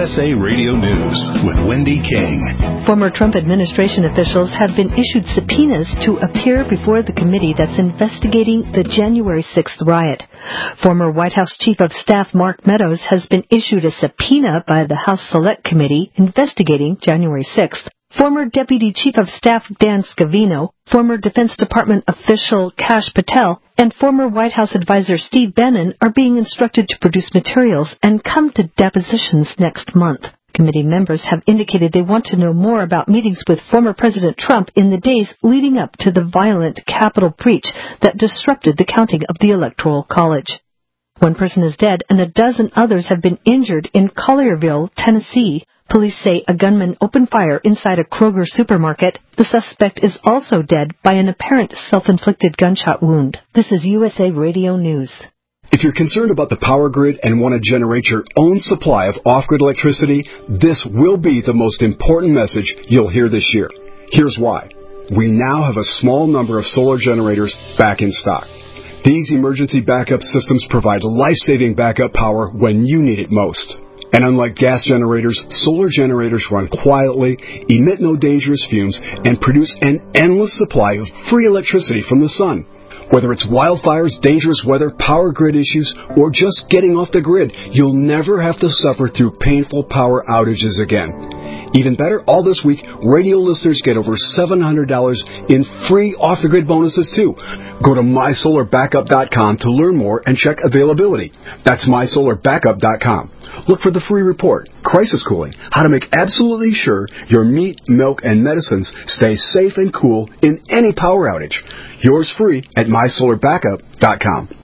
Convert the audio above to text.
USA Radio News with Wendy King. Former Trump administration officials have been issued subpoenas to appear before the committee that's investigating the January 6th riot. Former White House Chief of Staff Mark Meadows has been issued a subpoena by the House Select Committee investigating January 6th. Former Deputy Chief of Staff Dan Scavino, former Defense Department official Kash Patel, and former White House advisor Steve Bannon are being instructed to produce materials and come to depositions next month. Committee members have indicated they want to know more about meetings with former President Trump in the days leading up to the violent Capitol breach that disrupted the counting of the Electoral College. One person is dead and a dozen others have been injured in Collierville, Tennessee. Police say a gunman opened fire inside a Kroger supermarket. The suspect is also dead by an apparent self-inflicted gunshot wound. This is USA Radio News. If you're concerned about the power grid and want to generate your own supply of off-grid electricity, this will be the most important message you'll hear this year. Here's why. We now have a small number of solar generators back in stock. These emergency backup systems provide life-saving backup power when you need it most. And unlike gas generators, solar generators run quietly, emit no dangerous fumes, and produce an endless supply of free electricity from the sun. Whether it's wildfires, dangerous weather, power grid issues, or just getting off the grid, you'll never have to suffer through painful power outages again. Even better, all this week, radio listeners get over $700 in free off-the-grid bonuses, too. Go to MySolarBackup.com to learn more and check availability. That's MySolarBackup.com. Look for the free report, Crisis Cooling, how to make absolutely sure your meat, milk, and medicines stay safe and cool in any power outage. Yours free at MySolarBackup.com.